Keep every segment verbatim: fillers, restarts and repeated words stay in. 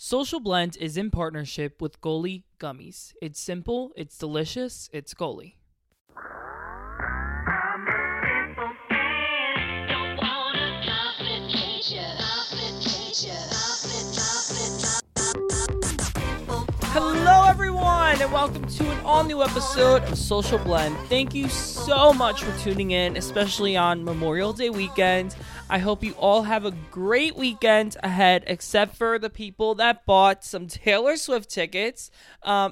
Social Blend is in partnership with Goli Gummies. It's simple, it's delicious, it's Goli. Hello everyone and welcome to an all-new episode of Social Blend. Thank you so much for tuning in, especially on Memorial Day weekend. I hope you all have a great weekend ahead, except for the people that bought some Taylor Swift tickets. Um,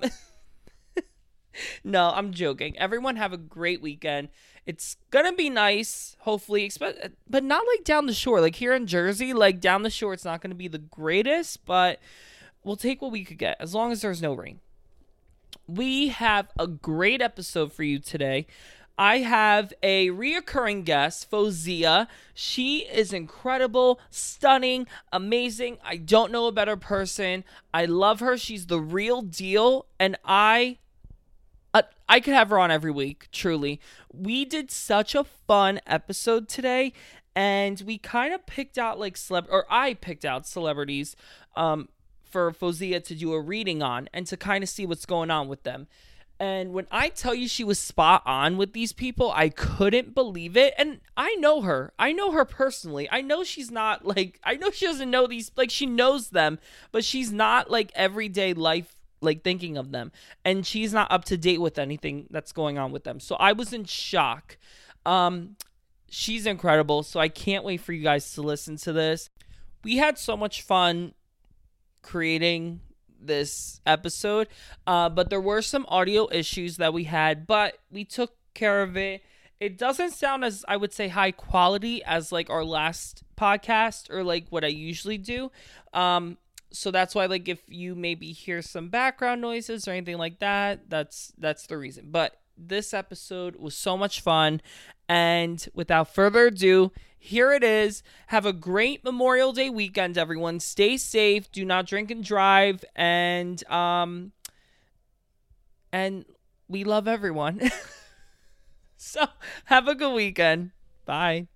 no, I'm joking. Everyone have a great weekend. It's gonna be nice, hopefully, but not like down the shore. Like here in Jersey, like down the shore, it's not gonna be the greatest, but we'll take what we could get as long as there's no rain. We have a great episode for you today. I have a reoccurring guest, Fozia. She is incredible, stunning, amazing. I don't know a better person. I love her. She's the real deal. And I uh, I could have her on every week, truly. We did such a fun episode today. And we kind of picked out like celeb, or I picked out celebrities um, for Fozia to do a reading on and to kind of see what's going on with them. And when I tell you she was spot on with these people, I couldn't believe it. And I know her. I know her personally. I know she's not like, I know she doesn't know these, like she knows them, but she's not like everyday life, like thinking of them. And she's not up to date with anything that's going on with them. So I was in shock. Um, she's incredible. So I can't wait for you guys to listen to this. We had so much fun creating this episode, uh, but there were some audio issues that we had, but we took care of it. It doesn't sound as, I would say, high quality as like our last podcast or like what I usually do. Um, so that's why, like, if you maybe hear some background noises or anything like that, that's that's the reason. But this episode was so much fun, and without further ado, here it is. Have a great Memorial Day weekend, everyone. Stay safe. Do not drink and drive. And um, and we love everyone. So have a good weekend. Bye.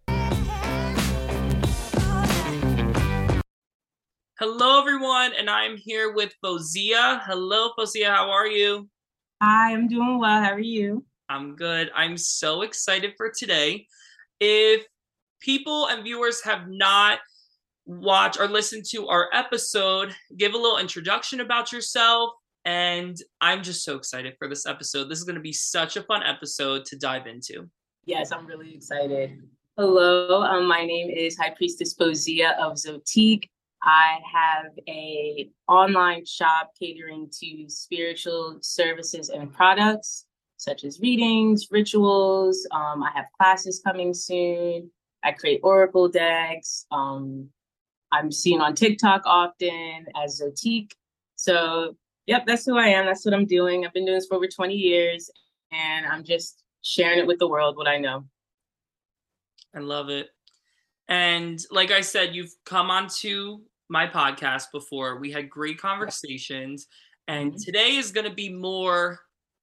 Hello, everyone, and I'm here with Fozia. Hello, Fozia. How are you? Hi, I'm doing well. How are you? I'm good. I'm so excited for today. If people and viewers have not watched or listened to our episode, give a little introduction about yourself. And I'm just so excited for this episode. This is going to be such a fun episode to dive into. Yes, I'm really excited. Hello, um, my name is High Priestess Fozia of Zotique. I have a online shop catering to spiritual services and products, such as readings, rituals. Um, I have classes coming soon. I create oracle decks. Um, I'm seen on TikTok often as Zotique. So, yep, that's who I am. That's what I'm doing. I've been doing this for over twenty years, and I'm just sharing it with the world, what I know. I love it. And like I said, you've come onto my podcast before. We had great conversations. And Mm-hmm. today is going to be more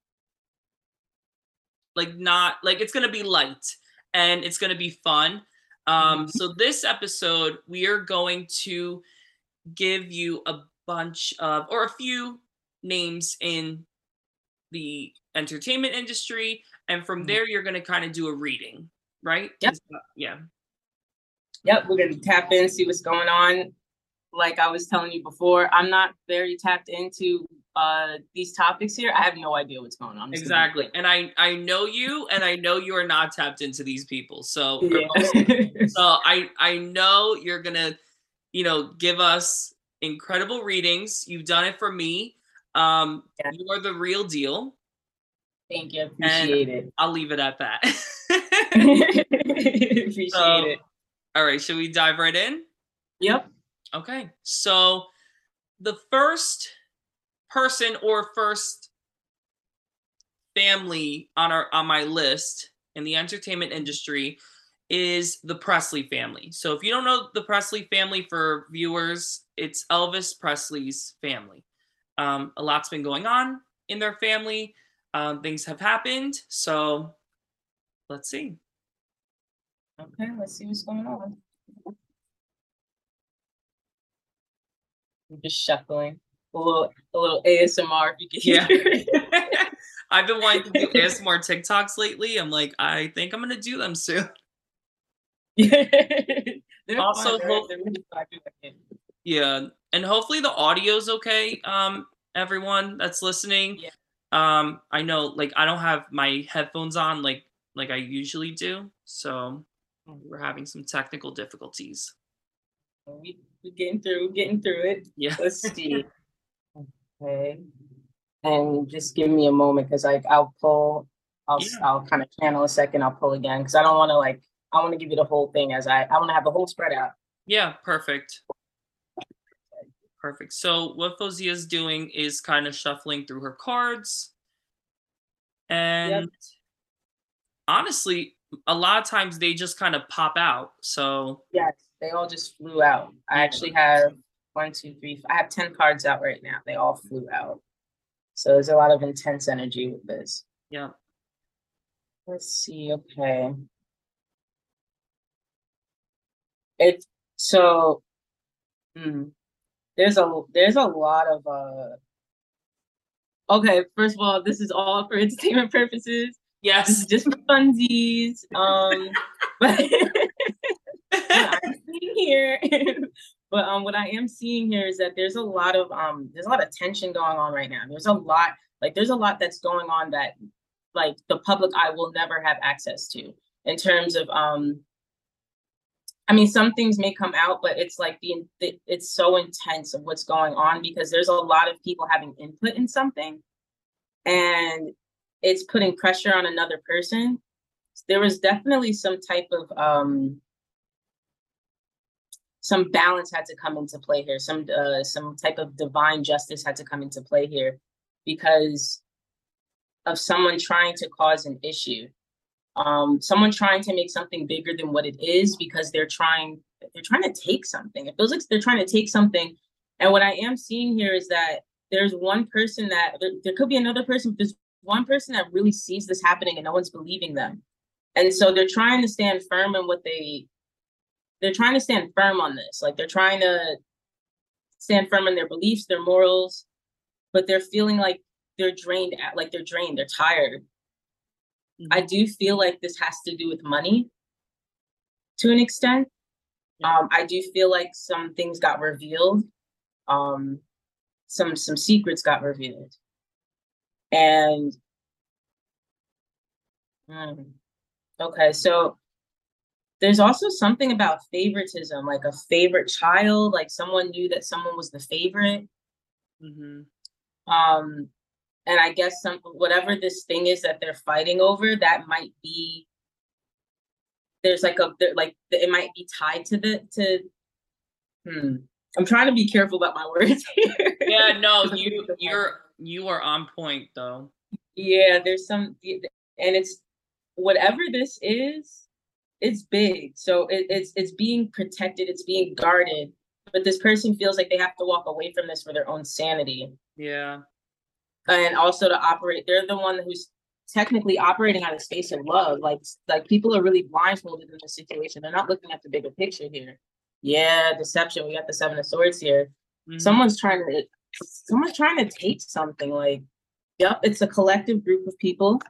like not like it's going to be light and it's going to be fun. Um, Mm-hmm. so this episode, we are going to give you a bunch of or a few names in the entertainment industry. And from Mm-hmm. there, you're going to kind of do a reading, right? Yep. That, yeah. Yep. We're going to tap in, see what's going on. Like I was telling you before, I'm not very tapped into uh, these topics here. I have no idea what's going on. Exactly. And I, I know you, and I know you are not tapped into these people. So, yeah. so I, I know you're going to, you know, give us incredible readings. You've done it for me. Um, yeah. You are the real deal. Thank you. Appreciate and it. I'll leave it at that. Appreciate so, it. All right. Should we dive right in? Yep. Okay. So the first person or first family on our on my list in the entertainment industry is the Presley family. So if you don't know the Presley family, for viewers, it's Elvis Presley's family. Um, a lot's been going on in their family. Um, things have happened. So let's see. Okay, let's see what's going on. Just shuffling. A little a little A S M R if you Yeah. can hear I've been wanting to do A S it. M R TikToks lately. I'm like, I think I'm gonna do them soon. They're fun. Also, They're, hope they're really fun. I do like it. yeah, and hopefully the audio's okay. Um, everyone that's listening. Yeah, Um, I know, like, I don't have my headphones on like like I usually do, so we're having some technical difficulties. we we getting through, getting through it. Yeah. Let's see. Okay. And just give me a moment because like I'll pull, I'll Yeah. I'll kind of channel a second, I'll pull again because I don't want to like I want to give you the whole thing as I I want to have the whole spread out. Yeah, perfect. Perfect. So what Fauzia's doing is kind of shuffling through her cards. Yep. And honestly, a lot of times they just kind of pop out. So Yes, they all just flew out. I yeah. actually have one, two, three. I have ten cards out right now. They all flew out. So there's a lot of intense energy with this. Yeah. Let's see. Okay. It's so mm, there's a there's a lot of uh okay, first of all, this is all for entertainment purposes. This is Yes. just for funsies. Um but what I'm seeing here but um what I am seeing here is that there's a lot of um there's a lot of tension going on right now. There's a lot like there's a lot that's going on that like the public eye will never have access to in terms of um I mean, some things may come out, but it's like the, the it's so intense of what's going on because there's a lot of people having input in something, and it's putting pressure on another person. There was definitely some type of um, some balance had to come into play here. Some uh, some type of divine justice had to come into play here because of someone trying to cause an issue. Um, someone trying to make something bigger than what it is because they're trying they're trying to take something. It feels like they're trying to take something. And what I am seeing here is that there's one person that there, there could be another person, but there's one person that really sees this happening and no one's believing them. And so they're trying to stand firm in what they they're trying to stand firm on this. Like they're trying to stand firm in their beliefs, their morals, but they're feeling like they're drained at like they're drained, they're tired. I do feel like this has to do with money to an extent. Um, I do feel like some things got revealed. Um, some some secrets got revealed. And mm, okay, so there's also something about favoritism, like a favorite child, like someone knew that someone was the favorite. Mm-hmm. Um, and I guess some whatever this thing is that they're fighting over, that might be there's like a there, like it might be tied to the to. Hmm. I'm trying to be careful about my words here. Yeah, no, you you're you are on point though. Yeah, there's some, and it's whatever this is, it's big. So it, it's it's being protected, it's being guarded. But this person feels like they have to walk away from this for their own sanity. Yeah. And also to operate, they're the one who's technically operating out of space of love. Like like people are really blindfolded in this situation. They're not looking at the bigger picture here. Yeah, deception. We got the Seven of Swords here. Mm-hmm. Someone's trying to someone's trying to take something. Like, yep, it's a collective group of people.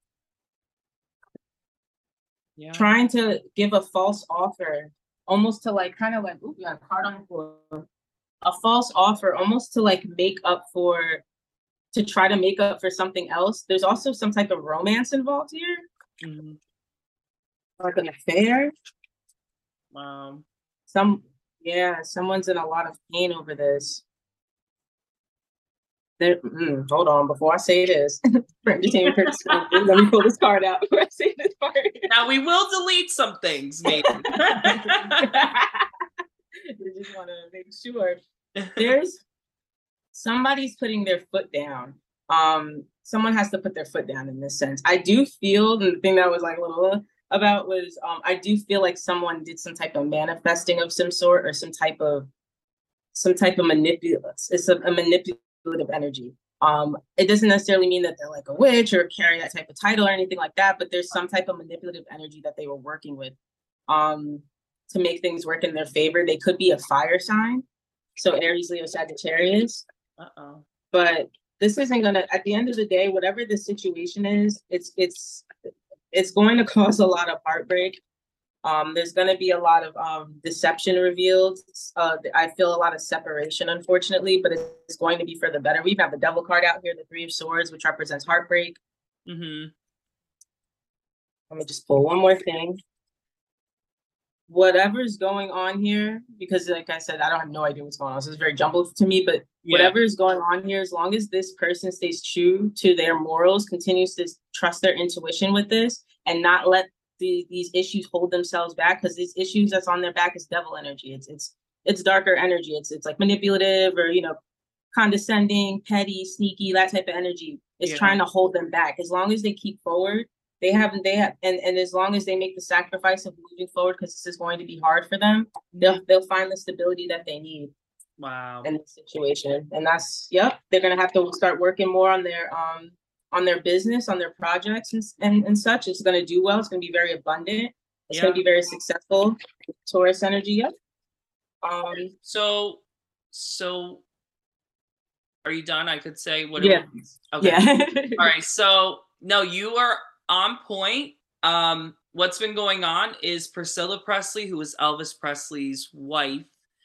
Yeah. Trying to give a false offer, almost to like kind of like, ooh, we got a card on the floor. A false offer, almost to like make up for, to try to make up for something else. There's also some type of romance involved here. Mm-hmm. Like an affair. Wow. Some, yeah, someone's in a lot of pain over this. There, mm, hold on, before I say this, for entertainment purposes, let me pull this card out before I say this part. Now we will delete some things, maybe. You just want to make sure. There's somebody's putting their foot down. Um, someone has to put their foot down in this sense. I do feel, and the thing that was like a little about was, um, I do feel like someone did some type of manifesting of some sort, or some type of, some type of manipulative. It's a, a manipulative energy. Um, it doesn't necessarily mean that they're like a witch or carry that type of title or anything like that, but there's some type of manipulative energy that they were working with, um, to make things work in their favor. They could be a fire sign. So Aries, Leo, Sagittarius. Uh-oh. But this isn't gonna, at the end of the day, whatever the situation is, it's it's it's going to cause a lot of heartbreak. Um, there's going to be a lot of um, deception revealed. Uh, I feel a lot of separation, unfortunately, but it's going to be for the better. We have the Devil card out here, the Three of Swords, which represents heartbreak. Mm-hmm. Let me just pull one more thing. Whatever's going on here, because like I said, I don't have no idea what's going on. So it's very jumbled to me, but Yeah. whatever is going on here, as long as this person stays true to their morals, continues to trust their intuition with this, and not let the, these issues hold themselves back, because these issues that's on their back is devil energy. It's it's it's darker energy. It's it's like manipulative, or you know, condescending, petty, sneaky, that type of energy. It's Yeah. trying to hold them back. As long as they keep forward, they haven't they have and, and as long as they make the sacrifice of moving forward, because this is going to be hard for them, they'll they'll find the stability that they need. Wow. In this situation. And that's yep, they're gonna have to start working more on their um on their business, on their projects and and, and such. It's gonna do well, it's gonna be very abundant, it's Yeah. gonna be very successful. Taurus energy, yep. Um So, so are you done? I could say what Yeah. it was. Okay. yeah. All right. So, no, you are on point. Um, what's been going on is Priscilla Presley, who was Elvis Presley's wife.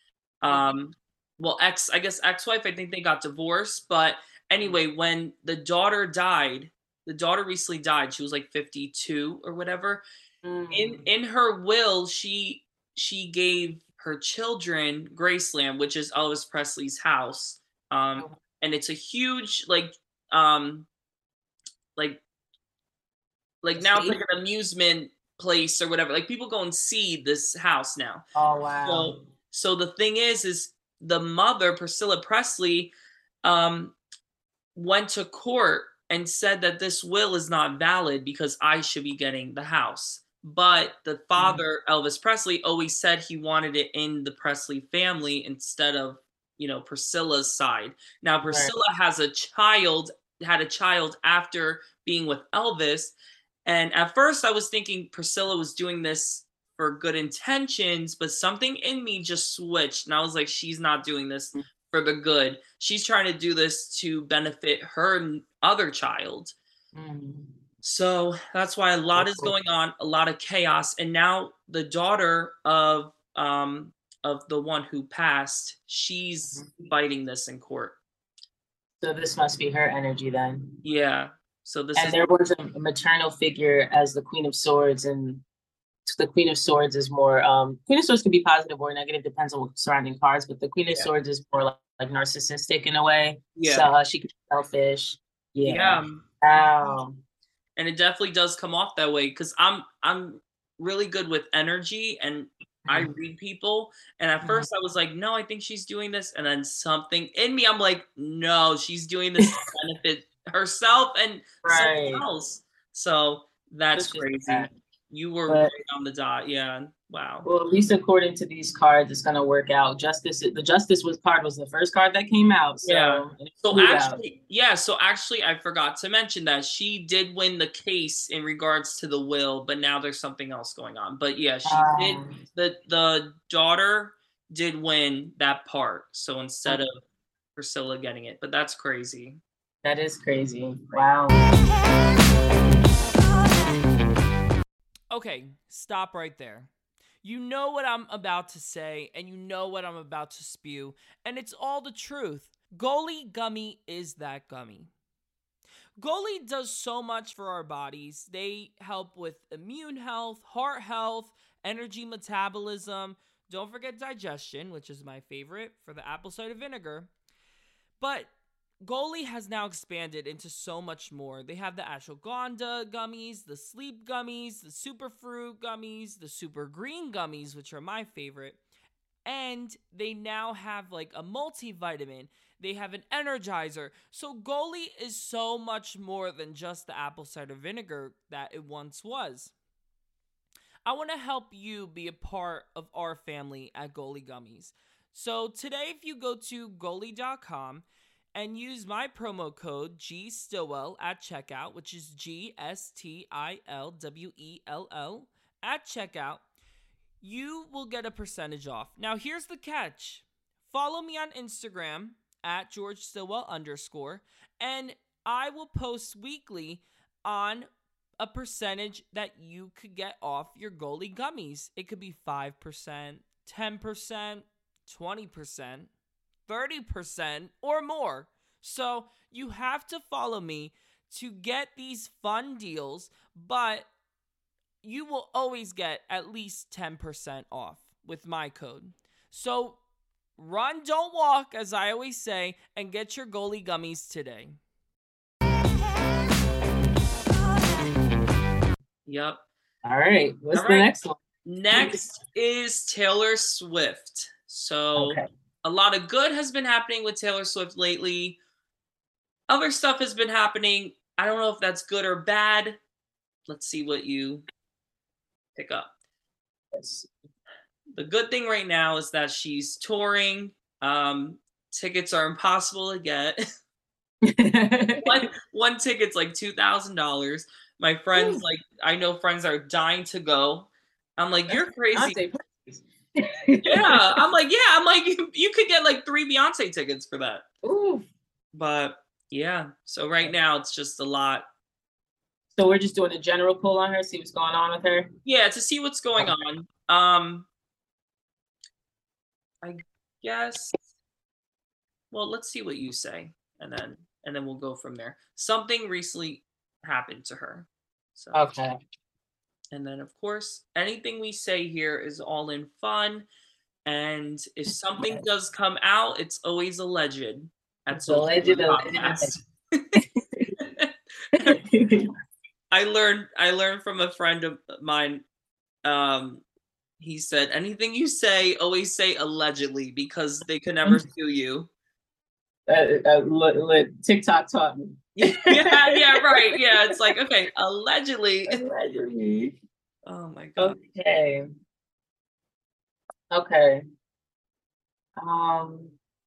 Um, well, ex, I guess ex-wife. I think they got divorced. But anyway, when the daughter died, the daughter recently died. She was like fifty-two or whatever. Mm. In in her will, she she gave her children Graceland, which is Elvis Presley's house. Um, Oh. and it's a huge like um like like now it's like an amusement place or whatever. Like people go and see this house now. Oh wow. So so the thing is is the mother, Priscilla Presley, um went to court and said that this will is not valid because I should be getting the house. But the father, Elvis Presley, always said he wanted it in the Presley family instead of, you know, Priscilla's side. Now, Priscilla right. has a child, had a child after being with Elvis. And at first I was thinking Priscilla was doing this for good intentions, but something in me just switched. And I was like, she's not doing this for the good. She's trying to do this to benefit her other child. Mm. So that's why a lot is going on, a lot of chaos. And now the daughter of um, of the one who passed, she's fighting this in court. So this must be her energy then. Yeah. So this and is- there was a maternal figure as the Queen of Swords, and the Queen of Swords is more, um, Queen of Swords can be positive or negative, depends on surrounding cards, but the Queen of yeah. Swords is more like, like narcissistic in a way. Yeah. So uh, she can be selfish. Yeah. Yeah. Wow. And it definitely does come off that way because I'm I'm really good with energy and mm-hmm. I read people. And at mm-hmm. first I was like, no, I think she's doing this. And then something in me, I'm like, no, she's doing this to benefit herself and right. someone else. So that's Which crazy. That. You were but, right on the dot. Yeah. Wow. Well, at least according to these cards, it's going to work out. Justice, the Justice was card was the first card that came out. So yeah. So actually, out. yeah. So actually, I forgot to mention that she did win the case in regards to the will, but now there's something else going on. But yeah, she um, did. The the daughter did win that part. So instead okay. of Priscilla getting it, but that's crazy. That is crazy. Wow. Okay, stop right there. You know what I'm about to say, and you know what I'm about to spew, and it's all the truth. Goli Gummy is that gummy. Goli does so much for our bodies. They help with immune health, heart health, energy metabolism. Don't forget digestion, which is my favorite for the apple cider vinegar. But Goli has now expanded into so much more. They have the ashwagandha gummies, the sleep gummies, the superfruit gummies, the super green gummies, which are my favorite. And they now have like a multivitamin. They have an energizer. So Goli is so much more than just the apple cider vinegar that it once was. I want to help you be a part of our family at Goli Gummies. So today, if you go to goli dot com, and use my promo code G Stillwell at checkout, which is G S T I L W E L L at checkout, you will get a percentage off. Now, here's the catch. follow me on Instagram at George Stillwell underscore, and I will post weekly on a percentage that you could get off your Goli gummies. It could be five percent, ten percent, twenty percent, thirty percent, or more. So you have to follow me to get these fun deals, but you will always get at least ten percent off with my code. So run, don't walk, as I always say, and get your Goli gummies today. Yep. All right. What's All the right. next one? Next is Taylor Swift. So Okay. a lot of good has been happening with Taylor Swift lately. Other stuff has been happening. I don't know if that's good or bad. Let's see what you pick up. Yes. The good thing right now is that she's touring. Um, tickets are impossible to get. one, one ticket's like two thousand dollars. My friends, Ooh. like, I know friends are dying to go. I'm like, you're crazy. Yeah, I'm like, yeah, I'm like, you, you could get like three Beyonce tickets for that. Ooh. But yeah, so right now it's just a lot. So we're just doing a general poll on her, see what's going on with her. Yeah, to see what's going on. Um, I guess. Well, let's see what you say, and then and then we'll go from there. Something recently happened to her. So Okay. And then, of course, anything we say here is all in fun. And if something does come out, it's always alleged. That's alleged. I learned. I learned from a friend of mine. Um, he said, "Anything you say, always say allegedly, because they can never sue you." Uh, uh, let, let TikTok taught me. yeah, yeah, right. Yeah, it's like, okay, allegedly. Allegedly. Oh my god. Okay. Okay. Um,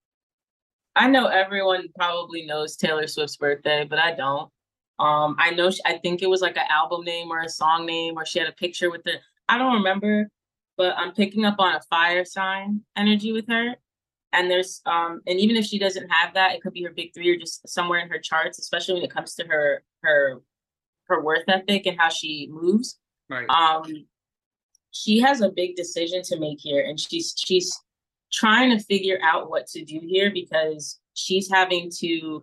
I know everyone probably knows Taylor Swift's birthday, but I don't. Um, I know she, I think it was like an album name or a song name, or she had a picture with it. I don't remember, but I'm picking up on a fire sign energy with her. And there's um, and even if she doesn't have that, it could be her big three or just somewhere in her charts, especially when it comes to her her her worth ethic and how she moves. Right. Um, she has a big decision to make here, and she's she's trying to figure out what to do here, because she's having to.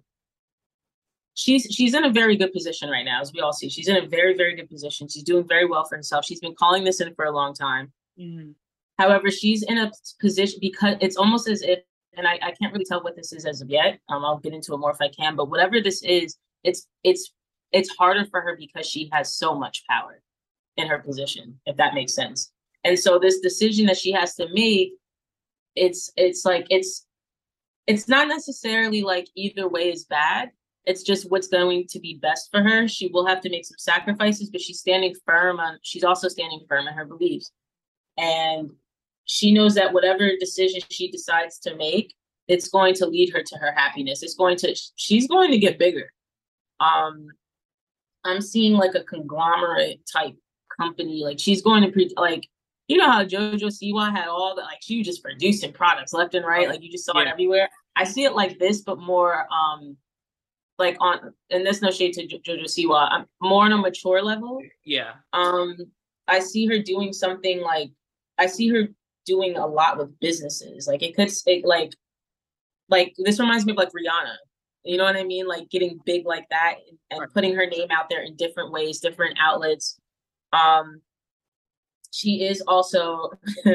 She's she's in a very good position right now, as we all see. She's in a very, very good position. She's doing very well for herself. She's been calling this in for a long time. Mm-hmm. However, she's in a position, because it's almost as if, and I, I can't really tell what this is as of yet. Um, I'll get into it more if I can. But whatever this is, it's it's it's harder for her because she has so much power in her position, if that makes sense. And so this decision that she has to make, it's it's like it's it's not necessarily like either way is bad. It's just what's going to be best for her. She will have to make some sacrifices, but she's standing firm on. She's also standing firm in her beliefs, and she knows that whatever decision she decides to make, it's going to lead her to her happiness. It's going to. She's going to get bigger. Um, I'm seeing like a conglomerate type company. Like she's going to pre- like. You know how JoJo Siwa had all the, like, she was just producing products left and right. Like you just saw Yeah. it everywhere. I see it like this, but more um like on, and there's no shade to jo- JoJo Siwa. I'm more on a mature level. Yeah. Um, I see her doing something like, I see her doing a lot with businesses. Like it could, it, like, like this reminds me of like Rihanna. You know what I mean? Like getting big like that and Right. putting her name out there in different ways, different outlets. Um, she is also,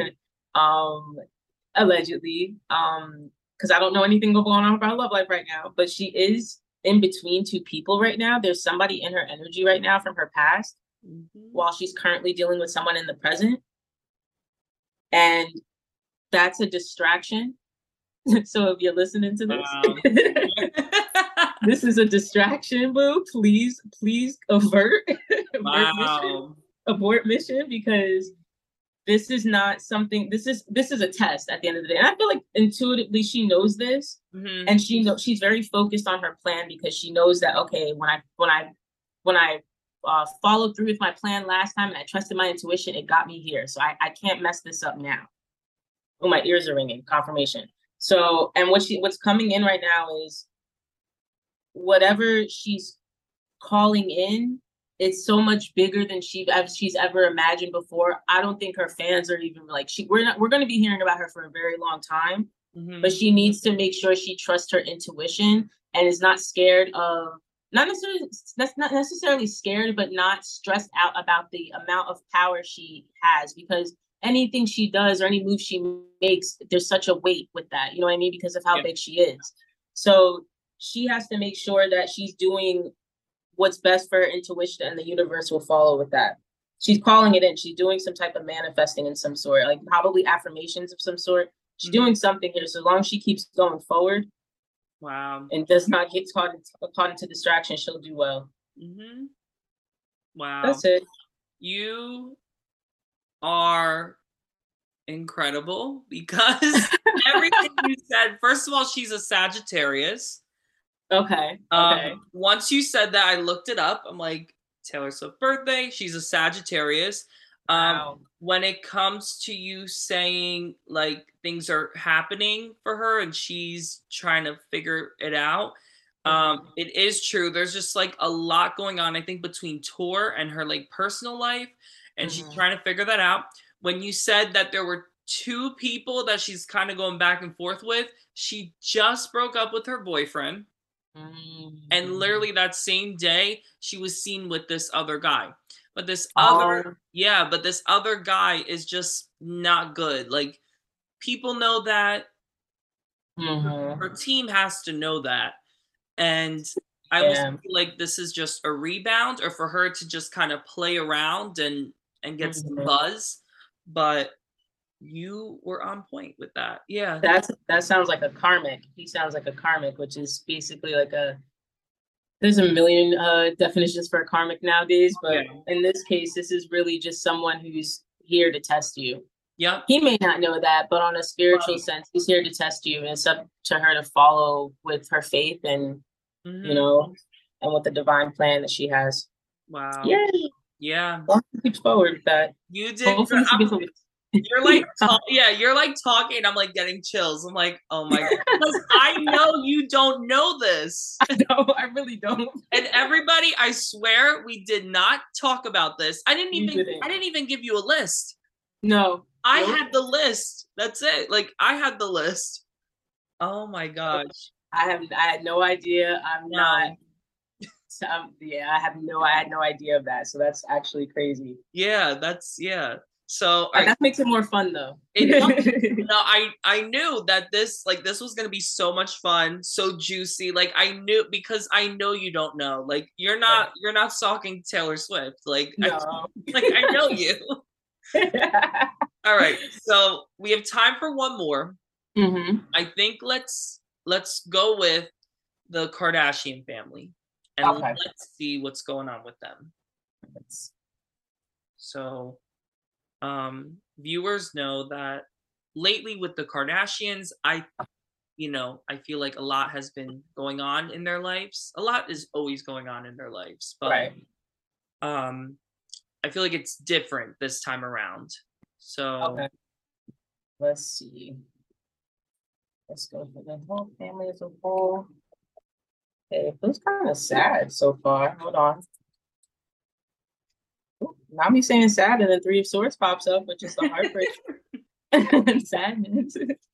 um, allegedly, um, because I don't know anything going on with her love life right now, but she is in between two people right now. There's somebody in her energy right now from her past, Mm-hmm. while she's currently dealing with someone in the present. And that's a distraction. So if you're listening to this, Wow. this is a distraction, boo. Please, please avert, avert mission, Wow. abort mission, because this is not something, this is this is a test at the end of the day. And I feel like intuitively she knows this. Mm-hmm. And she knows, she's very focused on her plan, because she knows that, okay, when I when I when I uh, followed through with my plan last time and I trusted my intuition, it got me here. So I, I can't mess this up now. Oh, my ears are ringing. Confirmation. So, and what she what's coming in right now is whatever she's calling in, it's so much bigger than she as she's ever imagined before. I don't think her fans are even like she we're not we're going to be hearing about her for a very long time, Mhm. but she needs to make sure she trusts her intuition and is not scared of not necessarily that's not necessarily scared, but not stressed out about the amount of power she has, because anything she does or any move she makes, there's such a weight with that. You know what I mean? Because of how Yeah. big she is. So she has to make sure that she's doing what's best for her intuition, and the universe will follow with that. She's calling it in. She's doing some type of manifesting in some sort, like probably affirmations of some sort. She's Mhm. doing something here. So as long as she keeps going forward Wow. and does not get caught, caught into distraction, she'll do well. Mm-hmm. Wow. That's it. You are incredible because everything you said, first of all, she's a Sagittarius. Okay. Okay. Um, once you said that, I looked it up. I'm like, Taylor Swift birthday, she's a Sagittarius. Um, Wow. when it comes to you saying like things are happening for her and she's trying to figure it out, um, Mhm. it is true. There's just like a lot going on, I think, between tour and her like personal life, and she's Mhm. trying to figure that out. When you said that there were two people that she's kind of going back and forth with, she just broke up with her boyfriend. And Mhm. literally that same day, she was seen with this other guy. But this Oh. other, yeah, but this other guy is just not good. Like, people know that. Mhm. Her team has to know that. And I almost Yeah. feel like this is just a rebound, or for her to just kind of play around and and get some Mhm. buzz. But you were on point with that. Yeah. That's that sounds like a karmic. He sounds like a karmic, which is basically like a there's a million uh definitions for a karmic nowadays, but Yeah. in this case, this is really just someone who's here to test you. Yep. He may not know that, but on a spiritual Right. sense, he's here to test you, and it's up to her to follow with her faith and Mhm. you know, and with the divine plan that she has. Wow. Yay! Yeah. Well, she keeps forward with that. You did. You're, Hopefully, she gets I'm- a you're like, talk, yeah, you're like talking. I'm like getting chills. I'm like, oh my god, because I know you don't know this. No, I really don't. And everybody, I swear, we did not talk about this. I didn't You even. didn't. I didn't even give you a list. No. I Nope. had the list. That's it. Like I had the list. Oh my gosh. I have I had no idea. I'm No. not um, yeah, I have no I had no idea of that. So that's actually crazy. Yeah, that's yeah. So Uh, I, that makes it more fun though. it does. No, I I knew that this like this was gonna be so much fun, so juicy. Like I knew, because I know you don't know. Like you're not Right. you're not stalking Taylor Swift. Like I, No. like I know you. All right, so we have time for one more. hmm I think let's let's go with the Kardashian family, and Okay. let's see what's going on with them. So, um, viewers know that lately with the Kardashians, I, you know, I feel like a lot has been going on in their lives. A lot is always going on in their lives, but Right. um, I feel like it's different this time around. So, Okay. Let's see. Let's go for the whole family as a whole. Okay, it feels kind of sad so far. Hold on. Ooh, now me saying sad, and then Three of Swords pops up, which is the heartbreak and sadness.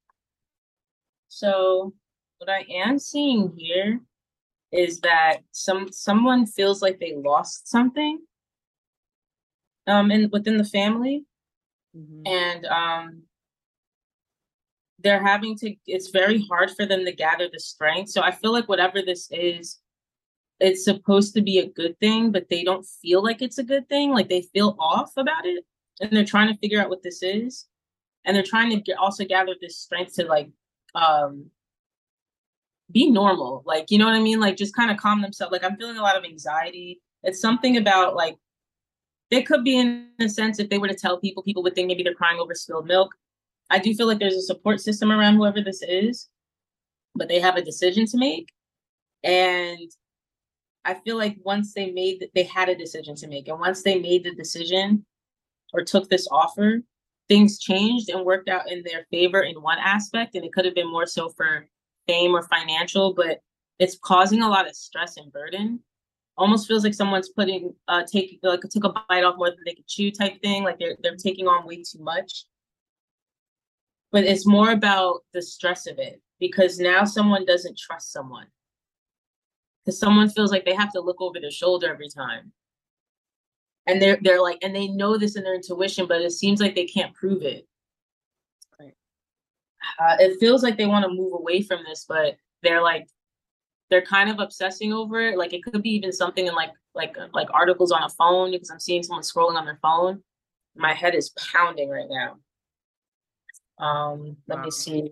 So what I am seeing here is that some someone feels like they lost something um in within the family, mhm. and um they're having to it's very hard for them to gather the strength. So I feel like whatever this is, it's supposed to be a good thing, but they don't feel like it's a good thing. Like they feel off about it, and they're trying to figure out what this is, and they're trying to get, also gather this strength to like um be normal. Like, you know what I mean? Like just kind of calm themselves. Like I'm feeling a lot of anxiety. It's something about like they could be in a sense if they were to tell people, people would think maybe they're crying over spilled milk. I do feel like there's a support system around whoever this is, but they have a decision to make. And I feel like once they made, they had a decision to make. And once they made the decision or took this offer, things changed and worked out in their favor in one aspect, and it could have been more so for fame or financial, but it's causing a lot of stress and burden. Almost feels like someone's putting uh taking like took a bite off more than they could chew type thing. Like they're they're taking on way too much. But it's more about the stress of it, because now someone doesn't trust someone. Because someone feels like they have to look over their shoulder every time. And they're they're like, and they know this in their intuition, but it seems like they can't prove it. Right. Uh, it feels like they want to move away from this, but they're like, they're kind of obsessing over it. Like it could be even something in like like like articles on a phone, because I'm seeing someone scrolling on their phone. My head is pounding right now. Um, let Wow. me see.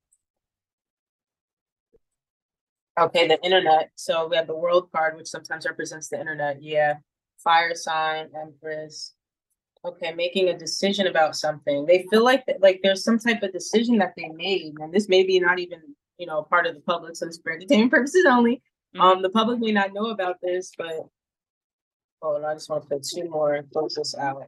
Okay, the internet. So we have the world card, which sometimes represents the internet. Yeah. Fire sign, Empress. Okay, making a decision about something. They feel like like there's some type of decision that they made, and this may be not even, you know, part of the public, so it's for entertainment purposes only. Mm-hmm. Um, the public may not know about this, but oh, and I just want to put two more and close this out.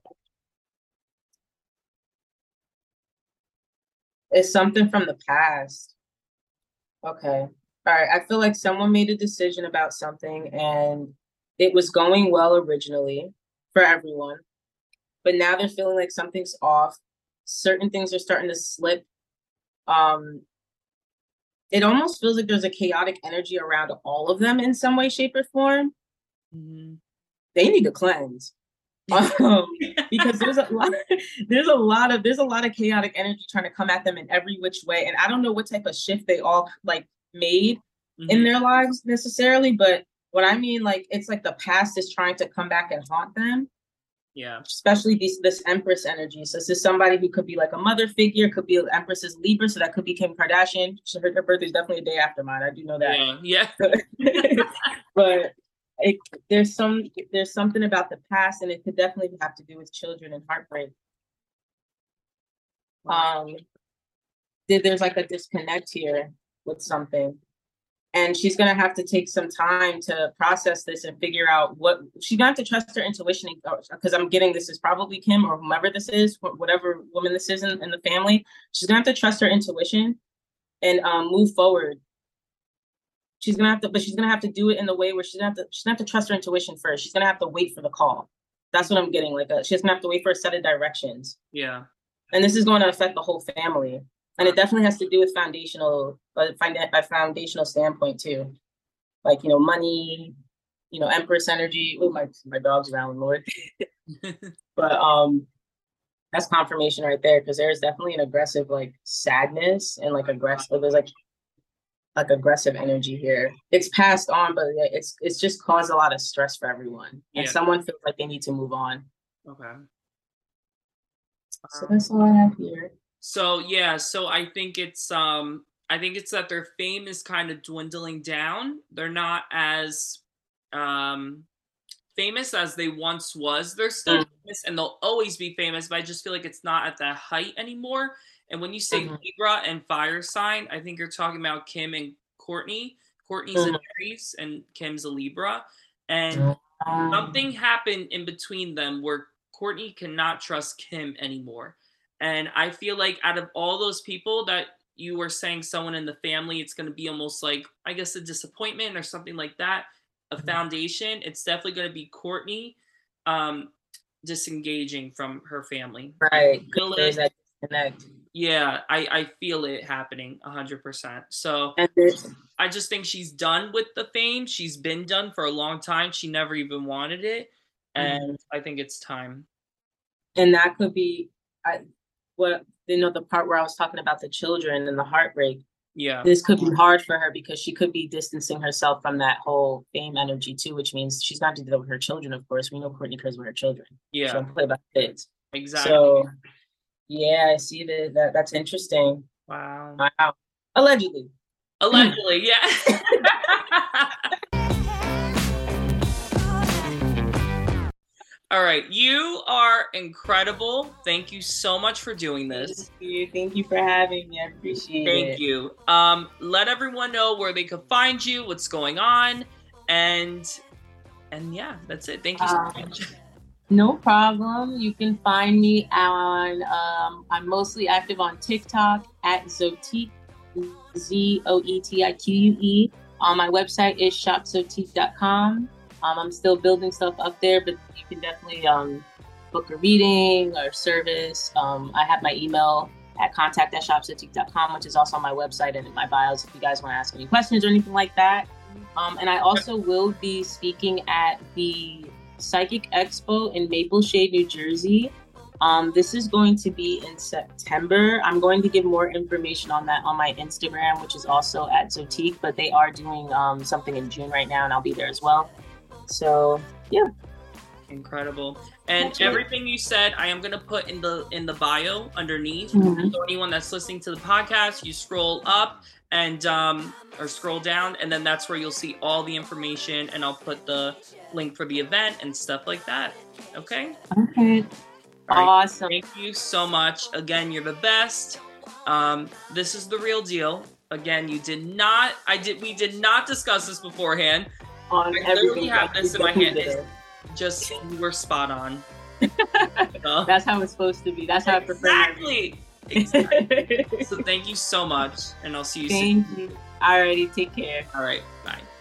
It's something from the past. Okay. All right. I feel like someone made a decision about something and it was going well originally for everyone, but now they're feeling like something's off. Certain things are starting to slip. Um, it almost feels like there's a chaotic energy around all of them in some way, shape, or form. Mm-hmm. They need to cleanse. um, because there's a lot, there's a lot of, there's a lot of chaotic energy trying to come at them in every which way. And I don't know what type of shift they all like made mm-hmm. in their lives necessarily, but what I mean, like, it's like the past is trying to come back and haunt them. Yeah. Especially these, this Empress energy. So this is somebody who could be like a mother figure, could be Empress's Libra, so that could be Kim Kardashian. She, her, her birthday is definitely a day after mine. I do know that. Yeah, yeah. But it, there's some there's something about the past, and it could definitely have to do with children and heartbreak. Um, there's like a disconnect here with something. And she's going to have to take some time to process this and figure out what she's going to have to trust her intuition, because I'm getting this is probably Kim or whomever this is, whatever woman this is in, in the family. She's going to have to trust her intuition and um, move forward. She's going to have to, but she's going to have to do it in the way where she's going to have to, she's going to have to trust her intuition first. She's going to have to wait for the call. That's what I'm getting. Like a, she's going to have to wait for a set of directions. Yeah. And this is going to affect the whole family. And it definitely has to do with foundational, uh, find a foundational standpoint too, like, you know, money, you know, Empress energy. Oh, my my dog's around, Lord. But um, that's confirmation right there, because there's definitely an aggressive like sadness and like aggressive. There's like like aggressive energy here. It's passed on, but yeah, it's it's just caused a lot of stress for everyone, and yeah. someone feels like they need to move on. Okay. So that's all I have here. So yeah, so I think it's um I think it's that their fame is kind of dwindling down. They're not as um famous as they once was. They're still mm. famous and they'll always be famous, but I just feel like it's not at that height anymore. And when you say mm-hmm. Libra and fire sign, I think you're talking about Kim and Courtney. Courtney's mm-hmm. an Aries and Kim's a Libra. And mm-hmm. something happened in between them where Courtney cannot trust Kim anymore. And I feel like out of all those people that you were saying, someone in the family, it's going to be almost like, I guess, a disappointment or something like that, a foundation. It's definitely going to be Courtney um, disengaging from her family. Right. There's that disconnect. Yeah, I, I feel it happening one hundred percent. So I just think she's done with the fame. She's been done for a long time. She never even wanted it. And mm-hmm. I think it's time. And that could be... I, what you know the part where I was talking about the children and the heartbreak. Yeah, this could be hard for her because she could be distancing herself from that whole fame energy too, which means she's not to do that with her children. Of course, we know Courtney cares with her children. Yeah, she don't play about kids. Exactly. So yeah, I see that. that that's interesting. Wow. Wow. Allegedly. Allegedly, yeah. All right, you are incredible. Thank you so much for doing this. Thank you. Thank you for having me. I appreciate Thank it. Thank you. Um, let everyone know where they can find you, what's going on, and and yeah, that's it. Thank you so um, much. No problem. You can find me on, um, I'm mostly active on TikTok at Zotique, Z O E T I Q U E. Um, my website is shop zotique dot com. Um, I'm still building stuff up there, but you can definitely um, book a reading or service. Um, I have my email at contact at shop zotique dot com, which is also on my website and in my bios if you guys want to ask any questions or anything like that. Um, and I also will be speaking at the Psychic Expo in Maple Shade, New Jersey. Um, this is going to be in September. I'm going to give more information on that on my Instagram, which is also at Zotique, but they are doing um, something in June right now, and I'll be there as well. So, yeah. Incredible. And That's everything right. you said, I am going to put in the in the bio underneath. Mm-hmm. So anyone that's listening to the podcast, you scroll up and um or scroll down, and then that's where you'll see all the information, and I'll put the link for the event and stuff like that. Okay? Okay. All right. Awesome. Thank you so much. Again, you're the best. Um, this is the real deal. Again, you did not, I did, we did not discuss this beforehand. On I literally have that this in my hand. It's just, you were spot on. So, that's how it's supposed to be. That's how exactly. I prefer. Exactly. So thank you so much, and I'll see you Thank soon. you. Alrighty, take care. All right, bye.